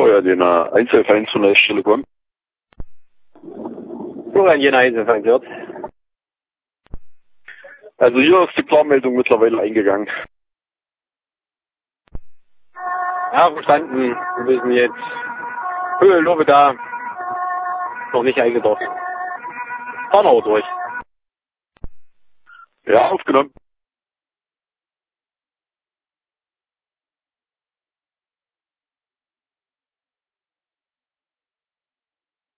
Ja, den Einzelfeind von der Stelle kommen. Florian Jena Einzelfeind wird. Also hier ist die Planmeldung mittlerweile eingegangen. Ja, verstanden. Wir müssen jetzt Höhe Lobe da noch nicht eingetroffen. Fahren aber durch. Ja, aufgenommen.